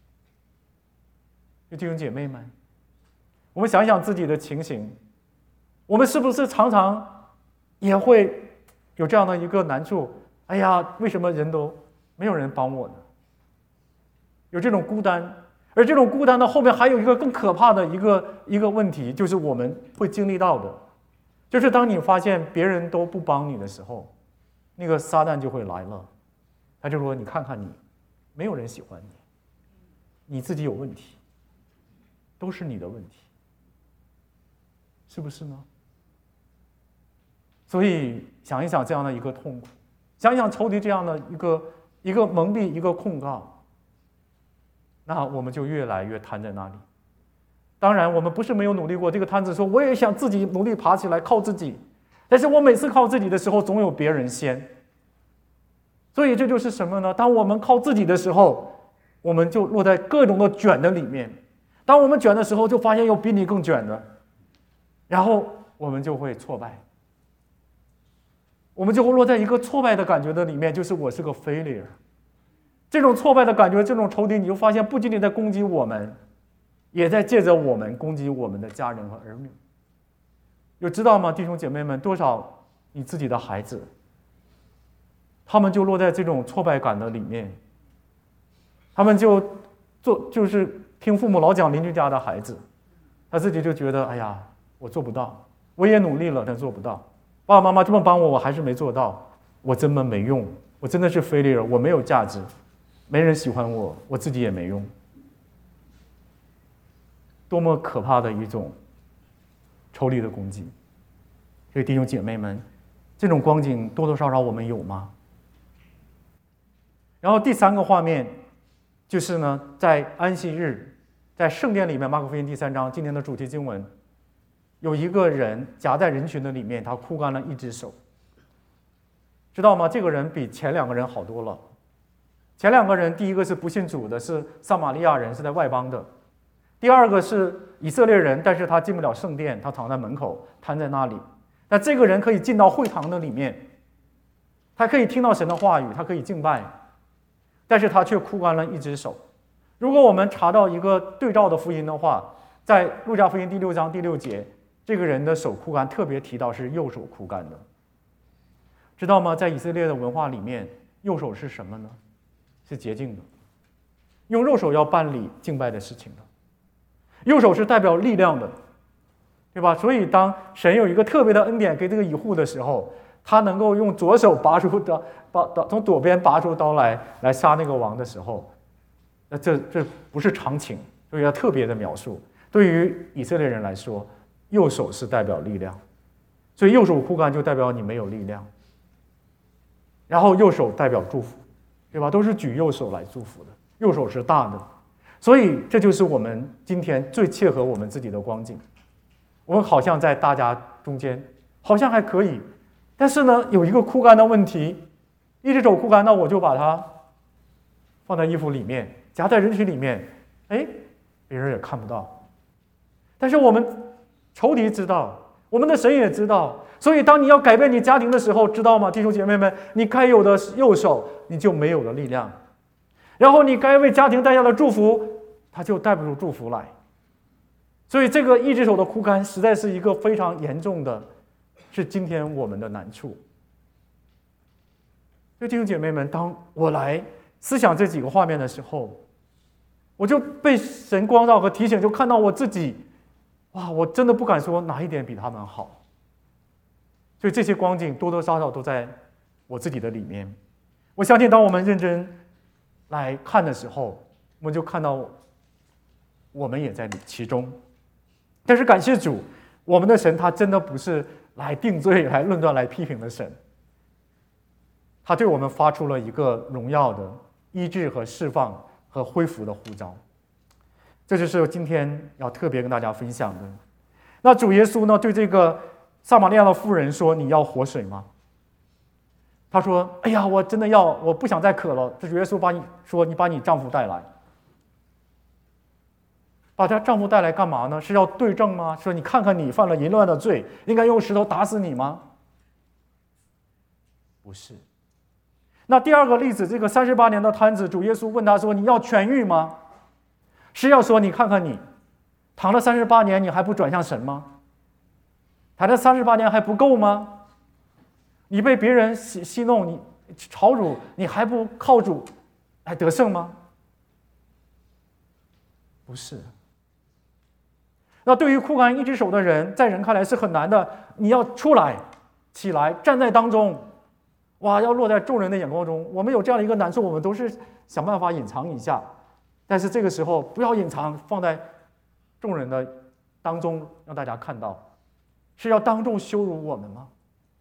弟兄姐妹们，我们想想自己的情形，我们是不是常常也会有这样的一个难处？哎呀，为什么人都没有人帮我呢？有这种孤单，而这种孤单的后面还有一个更可怕的一个问题，就是我们会经历到的，就是当你发现别人都不帮你的时候，那个撒旦就会来了，他就说：“你看看你，没有人喜欢你，你自己有问题，都是你的问题，是不是呢？”所以想一想这样的一个痛苦，想一想仇敌这样的一个蒙蔽，一个控告，那我们就越来越瘫在那里。当然我们不是没有努力过，这个摊子说我也想自己努力爬起来靠自己，但是我每次靠自己的时候总有别人先。所以这就是什么呢？当我们靠自己的时候，我们就落在各种的卷的里面，当我们卷的时候就发现有比你更卷的，然后我们就会挫败，我们就会落在一个挫败的感觉的里面，就是我是个 failure。 这种挫败的感觉，这种仇敌，你就发现不仅仅在攻击我们，也在借着我们攻击我们的家人和儿女。有知道吗，弟兄姐妹们，多少你自己的孩子，他们就落在这种挫败感的里面，他们就是听父母老讲邻居家的孩子，他自己就觉得哎呀，我做不到，我也努力了，但做不到，爸爸妈妈这么帮我，我还是没做到，我真的没用，我真的是 failure， 我没有价值，没人喜欢我，我自己也没用。多么可怕的一种仇敌的攻击！所以弟兄姐妹们，这种光景多多少少我们有吗？然后第三个画面就是呢，在安息日，在圣殿里面，马可福音第3章今天的主题经文，有一个人夹在人群的里面，他枯干了一只手。知道吗？这个人比前2个人好多了。前2个人，第一个是不信主的，是撒玛利亚人，是在外邦的；第二个是以色列人，但是他进不了圣殿，他躺在门口，瘫在那里。但这个人可以进到会堂的里面，他可以听到神的话语，他可以敬拜，但是他却枯干了一只手。如果我们查到一个对照的福音的话，在路加福音第6章第6节，这个人的手枯干，特别提到是右手枯干的。知道吗？在以色列的文化里面， 右手是什么呢？是洁净的，用右手要办理敬拜的事情的。右手是代表力量的，对吧？所以当神有一个特别的恩典给这个以户的时候，他能够用左手拔出刀，从左边拔出刀来杀那个王的时候，那这不是常情，所以要特别的描述。对于以色列人来说，右手是代表力量，所以右手枯干就代表你没有力量。然后右手代表祝福，对吧？都是举右手来祝福的，右手是大的，所以这就是我们今天最切合我们自己的光景。我们好像在大家中间，好像还可以，但是呢，有一个枯干的问题，一只手枯干，那我就把它放在衣服里面，夹在人群里面，哎，别人也看不到。但是我们仇敌知道，我们的神也知道，所以当你要改变你家庭的时候，知道吗，弟兄姐妹们，你该有的右手你就没有了力量，然后你该为家庭带下的祝福，他就带不出祝福来。所以这个一只手的枯干实在是一个非常严重的，是今天我们的难处。所以弟兄姐妹们，当我来思想这几个画面的时候，我就被神光照和提醒，就看到我自己，哇，我真的不敢说哪一点比他们好。所以这些光景多多少少都在我自己的里面。我相信当我们认真来看的时候，我们就看到我们也在其中。但是感谢主，我们的神他真的不是来定罪、来论断、来批评的神，他对我们发出了一个荣耀的医治和释放和恢复的呼召。这就是今天要特别跟大家分享的。那主耶稣呢，对这个撒玛利亚的妇人说：“你要活水吗？”他说：“哎呀，我真的要，我不想再渴了。”这主耶稣你把你丈夫带来。把她丈夫带来干嘛呢？是要对证吗？说你看看你犯了淫乱的罪，应该用石头打死你吗？不是。那第二个例子，这个38年的瘫子，主耶稣问他说：“你要痊愈吗？”是要说你看看你，躺了38年，你还不转向神吗？躺了38年还不够吗？你被别人戏弄，你吵辱，你还不靠主来得胜吗？不是。那对于枯干一只手的人，在人看来是很难的。你要出来，起来，站在当中，哇，要落在众人的眼光中。我们有这样的一个难处，我们都是想办法隐藏一下，但是这个时候不要隐藏，放在众人的当中，让大家看到，是要当众羞辱我们吗？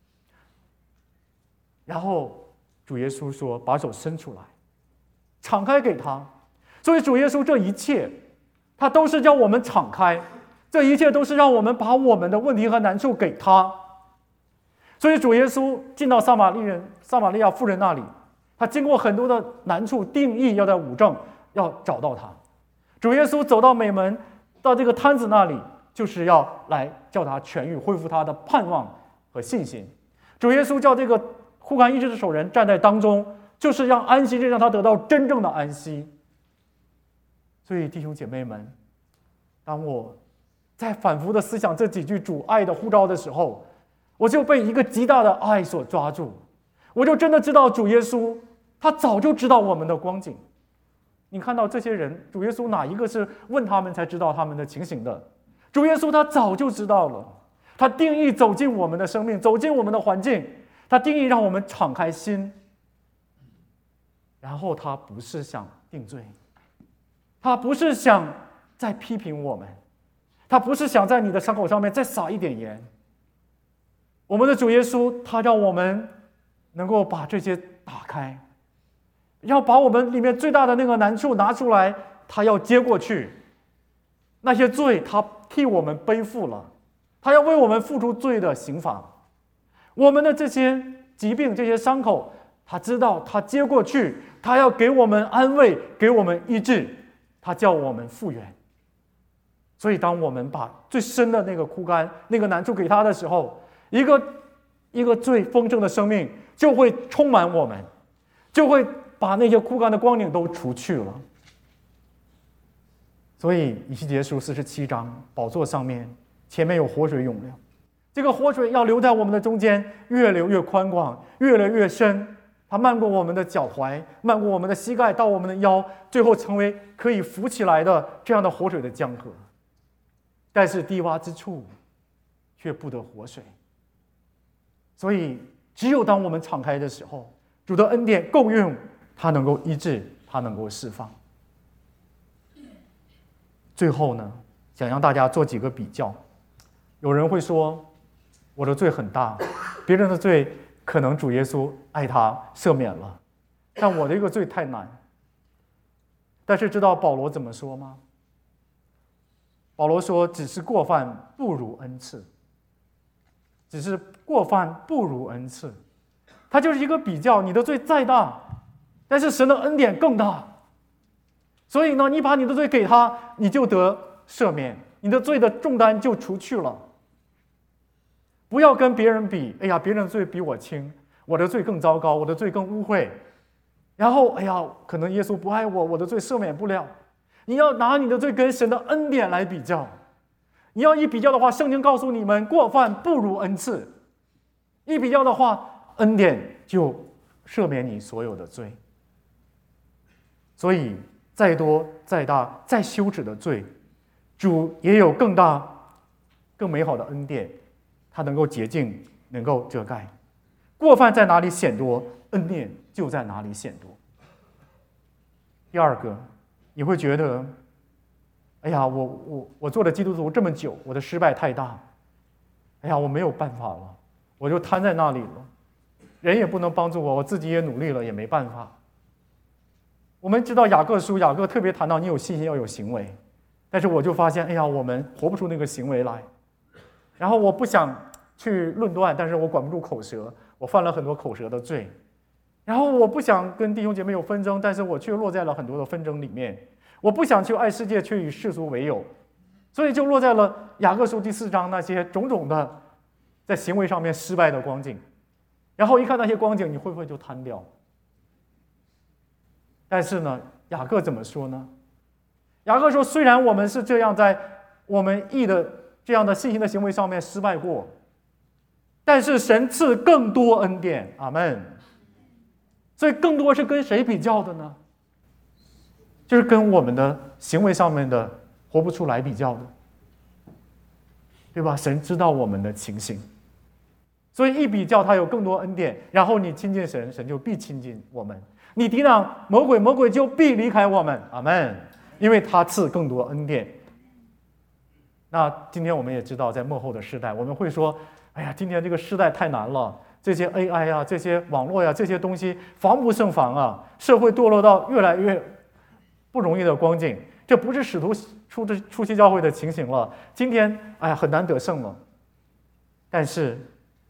然后主耶稣说：“把手伸出来，敞开给他。”所以主耶稣这一切，他都是叫我们敞开。这一切都是让我们把我们的问题和难处给他。所以主耶稣进到撒玛利亚妇人那里，他经过很多的难处，定义要在五正要找到他。主耶稣走到美门，到这个摊子那里，就是要来叫他痊愈，恢复他的盼望和信心。主耶稣叫这个枯干一只手人站在当中，就是让安息日让他得到真正的安息。所以弟兄姐妹们，当我在反复的思想这几句主爱的呼召的时候，我就被一个极大的爱所抓住。我就真的知道主耶稣他早就知道我们的光景。你看到这些人，主耶稣哪一个是问他们才知道他们的情形的？主耶稣他早就知道了。他定义走进我们的生命，走进我们的环境，他定义让我们敞开心。然后他不是想定罪，他不是想再批评我们，他不是想在你的伤口上面再撒一点盐。我们的主耶稣他让我们能够把这些打开，要把我们里面最大的那个难处拿出来，他要接过去。那些罪他替我们背负了，他要为我们付出罪的刑罚。我们的这些疾病这些伤口，他知道他接过去，他要给我们安慰，给我们医治，他叫我们复原。所以当我们把最深的那个枯干那个难处给他的时候，一个最丰盛的生命就会充满我们，就会把那些枯干的光景都除去了。所以以西结书47章，宝座上面前面有活水涌流，这个活水要流在我们的中间，越流越宽广，越流越深， 它漫过我们的脚踝，漫过我们的膝盖，到我们的腰，最后成为可以浮起来的这样的活水的江河。但是低洼之处却不得活水。所以只有当我们敞开的时候，主的恩典够用，它能够医治，它能够释放。最后呢，想让大家做几个比较。有人会说，我的罪很大，别人的罪可能主耶稣爱他赦免了，但我的一个罪太难。但是知道保罗怎么说吗？保罗说，只是过犯不如恩赐，只是过犯不如恩赐。它就是一个比较，你的罪再大，但是神的恩典更大。所以呢，你把你的罪给他，你就得赦免，你的罪的重担就除去了。不要跟别人比，哎呀，别人的罪比我轻，我的罪更糟糕，我的罪更污秽。然后，哎呀，可能耶稣不爱我，我的罪赦免不了。你要拿你的罪跟神的恩典来比较。你要一比较的话，圣经告诉你们，过犯不如恩赐。一比较的话，恩典就赦免你所有的罪。所以，再多、再大、再羞耻的罪，主也有更大、更美好的恩典。它能够洁净，能够遮盖。过犯在哪里显多，恩典就在哪里显多。第二个，你会觉得，哎呀，我做了基督徒这么久，我的失败太大，哎呀，我没有办法了，我就瘫在那里了，人也不能帮助我，我自己也努力了，也没办法。我们知道雅各书，雅各特别谈到你有信心要有行为，但是我就发现，哎呀，我们活不出那个行为来。然后我不想去论断，但是我管不住口舌，我犯了很多口舌的罪。然后我不想跟弟兄姐妹有纷争，但是我却落在了很多的纷争里面。我不想去爱世界，却与世俗为友，所以就落在了雅各书第4章那些种种的在行为上面失败的光景。然后一看那些光景，你会不会就瘫掉？但是呢，雅各怎么说呢？雅各说，虽然我们是这样在我们义的这样的信心的行为上面失败过，但是神赐更多恩典，阿们。所以更多是跟谁比较的呢？就是跟我们的行为上面的活不出来比较的，对吧？神知道我们的情形，所以一比较，他有更多恩典，然后你亲近神，神就必亲近我们；你抵挡魔鬼，魔鬼就必离开我们，阿们。因为他赐更多恩典。那今天我们也知道，在末后的时代，我们会说，哎呀，今天这个时代太难了，这些 AI 啊，这些网络呀，这些东西防不胜防啊，社会堕落到越来越不容易的光景，这不是使徒初期教会的情形了。今天，哎呀，很难得胜了。但是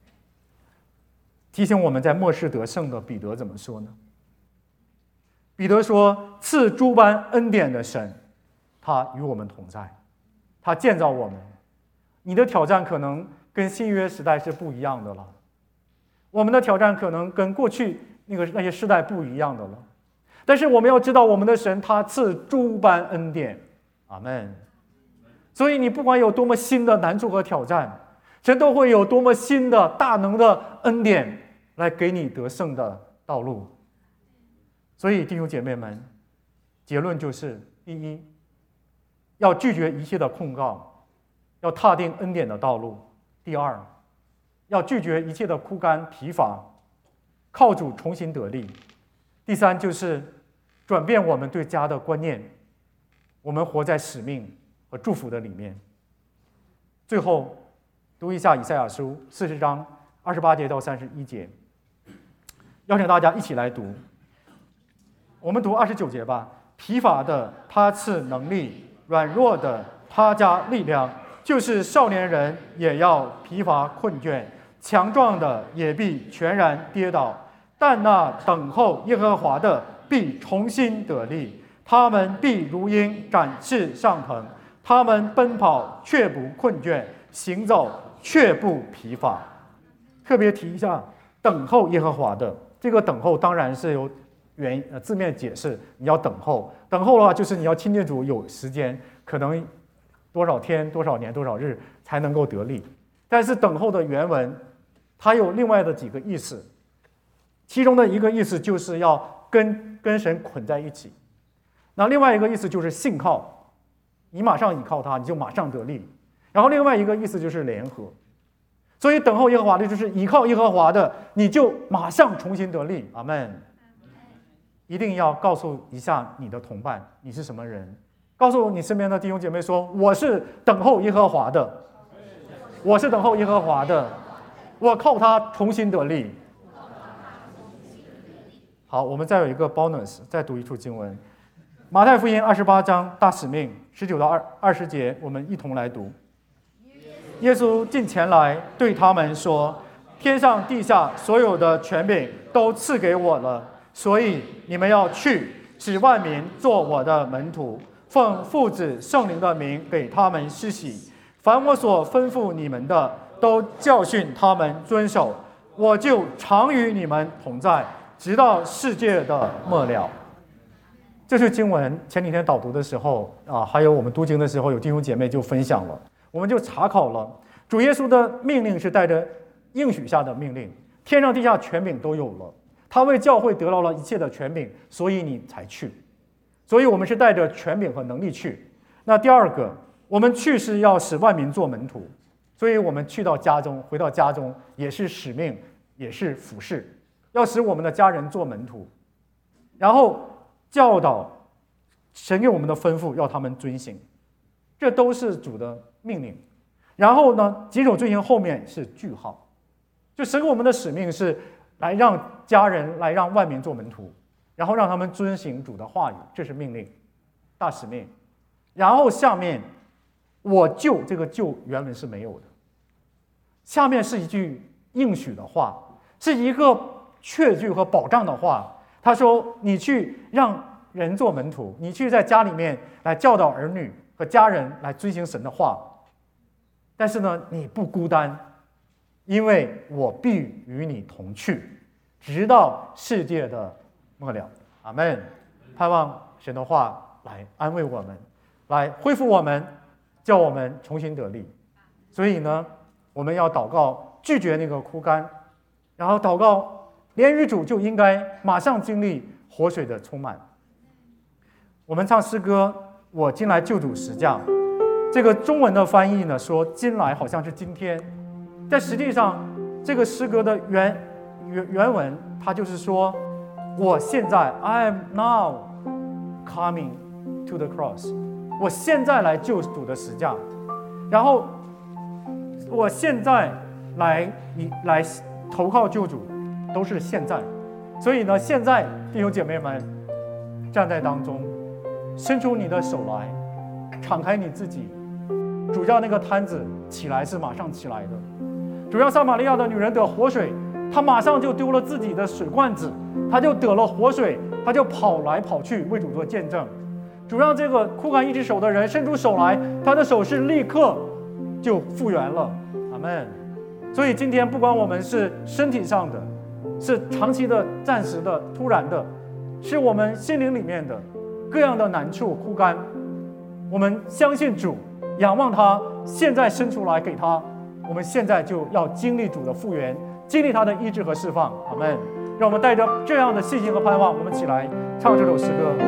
提醒我们在末世得胜的彼得怎么说呢？彼得说：“赐诸般恩典的神，他与我们同在。”他建造我们，你的挑战可能跟新约时代是不一样的了，我们的挑战可能跟过去那些时代不一样的了。但是我们要知道，我们的神他赐诸般恩典，阿们。所以你不管有多么新的难处和挑战，神都会有多么新的大能的恩典来给你得胜的道路。所以弟兄姐妹们，结论就是：第一，要拒绝一切的控告，要踏定恩典的道路；第二，要拒绝一切的枯干疲乏，靠主重新得力；第三，就是转变我们对家的观念，我们活在使命和祝福的里面。最后读一下以赛亚书40章28节到31节，邀请大家一起来读。我们读29节吧。疲乏的他赐能力，软弱的他加力量，就是少年人也要疲乏困倦，强壮的也必全然跌倒。但那等候耶和华的必重新得力，他们必如鹰展翅上腾，他们奔跑却不困倦，行走却不疲乏。特别提一下等候耶和华的，这个等候当然是有字面解释，你要等候。等候的话，就是你要亲近主有时间，可能多少天、多少年、多少日才能够得力。但是等候的原文，它有另外的几个意思。 其中的一个意思就是要跟神捆在一起，那另外一个意思就是信靠，你马上倚靠他，你就马上得力。然后另外一个意思就是联合，所以等候耶和华的就是倚靠耶和华的，你就马上重新得力。阿们。一定要告诉一下你的同伴你是什么人，告诉你身边的弟兄姐妹说，我是等候耶和华的，我是等候耶和华的，我靠他重新得力。好，我们再有一个 bonus， 再读一处经文，马太福音28章大使命19到20节，我们一同来读。耶稣近前来对他们说，天上地下所有的权柄都赐给我了，所以你们要去，使万民做我的门徒，奉父子圣灵的名给他们施洗，凡我所吩咐你们的，都教训他们遵守，我就常与你们同在，直到世界的末了。这是经文，前几天导读的时候还有我们读经的时候，有弟兄姐妹就分享了，我们就查考了，主耶稣的命令是带着应许下的命令，天上地下权柄都有了，他为教会得到了一切的权柄，所以你才去，所以我们是带着权柄和能力去。那第二个，我们去是要使万民做门徒，所以我们去到家中，回到家中也是使命，也是服事，要使我们的家人做门徒，然后教导神给我们的吩咐，要他们遵行，这都是主的命令。然后呢，谨守遵行后面是句号，就神给我们的使命是来让家人，来让万民做门徒，然后让他们遵行主的话语，这是命令，大使命。然后下面我就，这个就原文是没有的，下面是一句应许的话，是一个确据和保障的话。他说你去让人做门徒，你去在家里面来教导儿女和家人来遵行神的话，但是呢，你不孤单，因为我必与你同去，直到世界的末了。阿们。盼望神的话来安慰我们，来恢复我们，叫我们重新得力。所以呢，我们要祷告，拒绝那个枯干，然后祷告连与主就应该马上经历活水的充满。我们唱诗歌，我今来救主实降，这个中文的翻译呢说今来好像是今天，但实际上这个诗歌的原文它就是说，我现在 I am now coming to the cross， 我现在来救主的实降，然后我现在来投靠救主，都是现在。所以呢，现在弟兄姐妹们站在当中，伸出你的手来，敞开你自己。主叫那个摊子起来是马上起来的，主让撒玛利亚的女人得活水，她马上就丢了自己的水罐子，她就得了活水，她就跑来跑去为主做见证。主让这个枯干一只手的人伸出手来，他的手是立刻就复原了。阿们。所以今天不管我们是身体上的，是长期的、暂时的、突然的，是我们心灵里面的各样的难处枯干，我们相信主，仰望他，现在伸出来给他，我们现在就要经历主的复原，经历他的医治和释放。阿们。让我们带着这样的信心和盼望，我们起来唱这首诗歌。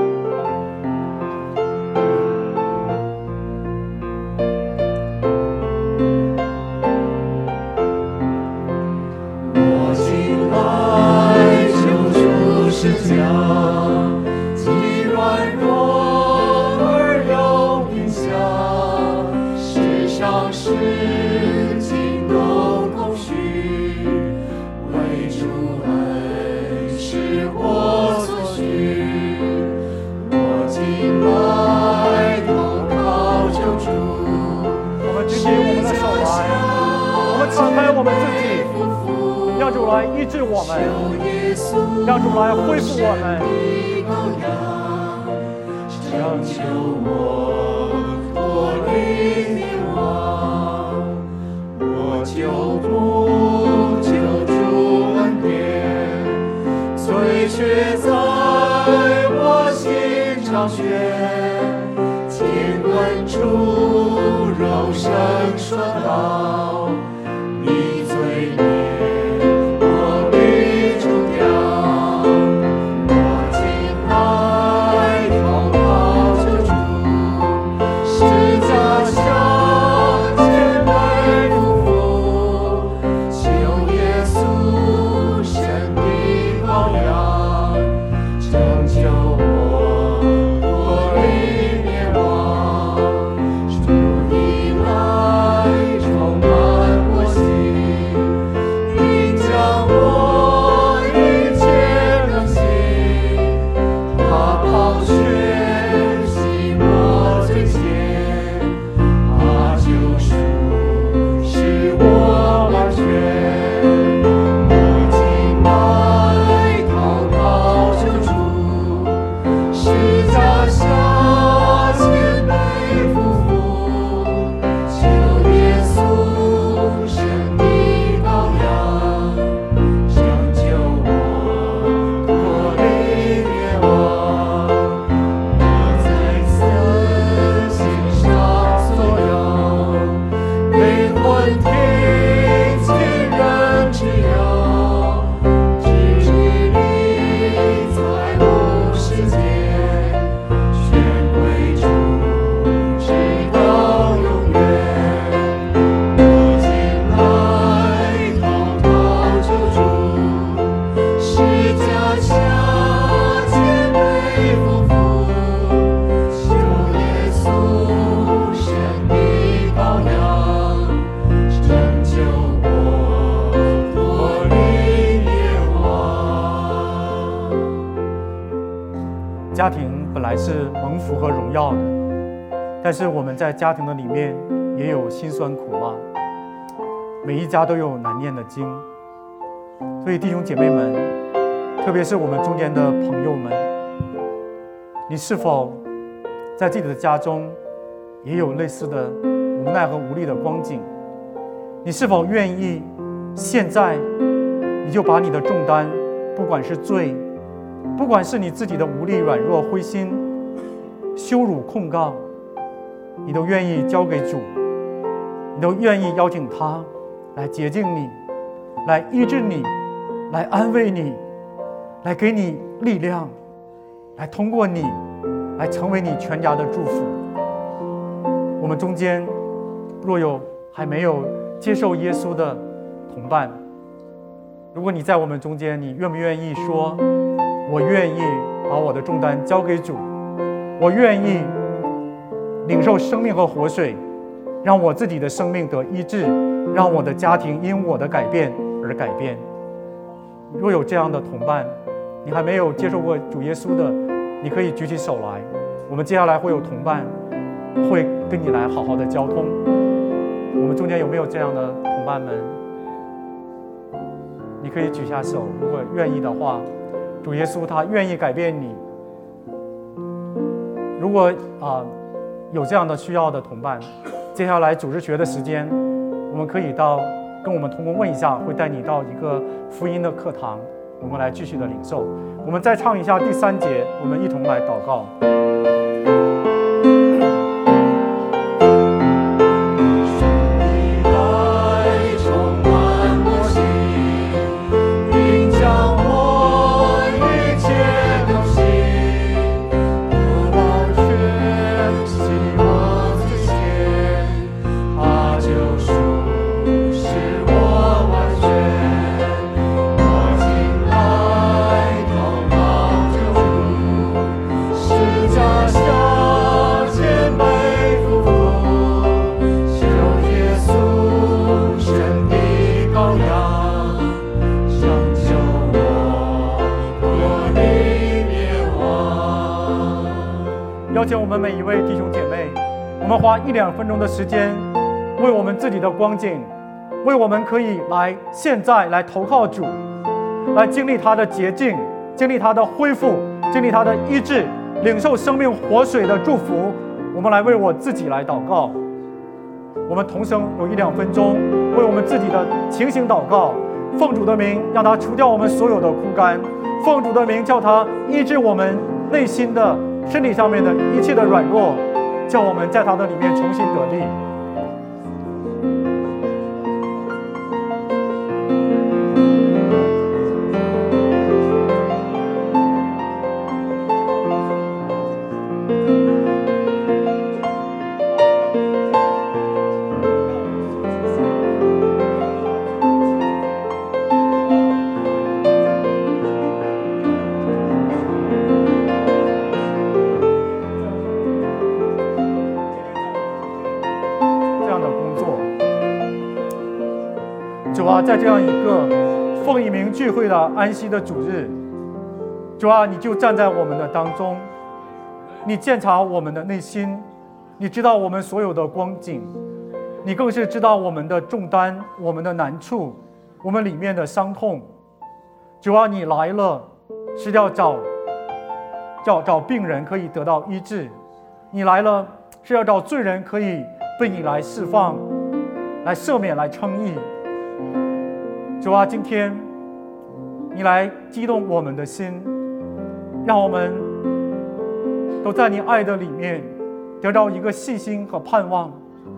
是家，既软弱而又隐下，世上事情都空虚，唯主恩是我所需。我今来投靠救主， 我们举起我们的手来，我们敞开我们自己，让主来医治我们，让主来恢复我们， 拯救我脱离灭亡。我救主恩典，最却在我心上学，天恩主柔声说道，你罪孽我必除掉。 闻听亲人之友，直至你在无世界，宣归主，直到永远。我进来滔滔救主，十架下谦卑夫妇，求耶稣神的羔羊，拯救我脱离灭亡。 家庭本来是蒙福和荣耀的，但是我们在家庭的里面也有辛酸苦辣，每一家都有难念的经。所以弟兄姐妹们，特别是我们中间的朋友们，你是否在自己的家中也有类似的无奈和无力的光景？你是否愿意现在你就把你的重担，不管是罪，不管是你自己的无力、软弱、灰心、羞辱、控告，你都愿意交给主，你都愿意邀请他来洁净你，来医治你，来安慰你，来给你力量，来通过你来成为你全家的祝福。我们中间若有还没有接受耶稣的同伴，如果你在我们中间，你愿不愿意说，我愿意把我的重担交给主，我愿意领受生命和活水，让我自己的生命得医治，让我的家庭因我的改变而改变。若有这样的同伴，你还没有接受过主耶稣的，你可以举起手来，我们接下来会有同伴会跟你来好好的交通。我们中间有没有这样的同伴们？你可以举下手，如果愿意的话，主耶稣他愿意改变你。如果有这样的需要的同伴，接下来主日学的时间，我们可以跟我们同工问一下，会带你到一个福音的课堂，我们来继续的领受。我们再唱一下第3节，我们一同来祷告。邀请我们每一位弟兄姐妹，我们花1-2分钟的时间，为我们自己的光景，为我们可以现在来投靠主，来经历他的洁净，经历他的恢复，经历他的医治，领受生命活水的祝福。我们来为我自己来祷告。我们同声有1-2分钟，为我们自己的情形祷告，奉主的名让他除掉我们所有的枯干，奉主的名叫他医治我们内心的身体上面的一切的软弱，叫我们在他的里面重新得力。主啊，在这样一个奉你名聚会的安息的主日，主啊，你就站在我们的当中，你鉴察我们的内心，你知道我们所有的光景，你更是知道我们的重担，我们的难处，我们里面的伤痛。主啊，你来了是要找病人可以得到医治，你来了是要找罪人可以被你来释放，来赦免，来称义。主啊，今天你来激动我们的心，让我们都在你爱的里面得到一个信心和盼望，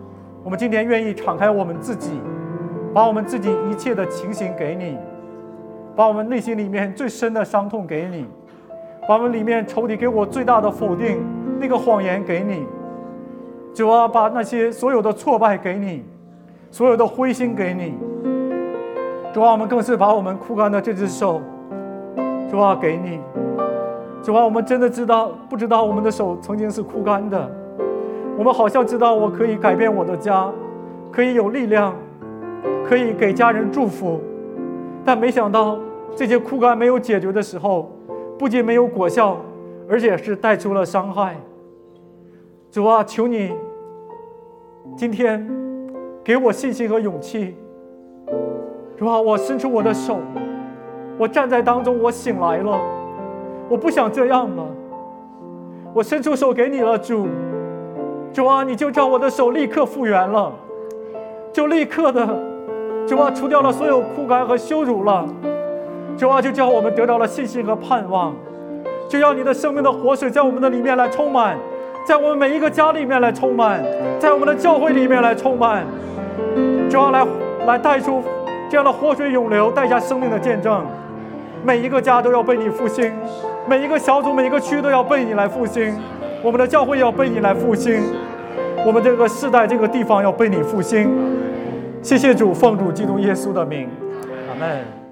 我们今天愿意敞开我们自己，把我们自己一切的情形给你，把我们内心里面最深的伤痛给你，把我们里面仇敌给我最大的否定那个谎言给你。主啊，把那些所有的挫败给你，所有的灰心给你。主啊，我们更是把我们枯干的这只手，主啊，给你。主啊，我们真的不知道我们的手曾经是枯干的，我们好像知道我可以改变我的家，可以有力量，可以给家人祝福，但没想到这些枯干没有解决的时候，不仅没有果效，而且是带出了伤害。主啊，求你今天给我信心和勇气。主啊，我伸出我的手，我站在当中，我醒来了，我不想这样了，我伸出手给你了，主。主啊，你就让我的手立刻复原了，就立刻的，主啊，除掉了所有枯干和羞辱了。主啊，就叫我们得到了信心和盼望，就要你的生命的活水在我们的里面来充满，在我们每一个家里面来充满，在我们的教会里面来充满。主啊，来带出这样的活水涌流，带下生命的见证。每一个家都要被你复兴，每一个小组每一个区都要被你来复兴，我们的教会要被你来复兴，我们这个世代这个地方要被你复兴。谢谢主，奉主基督耶稣的名，阿们。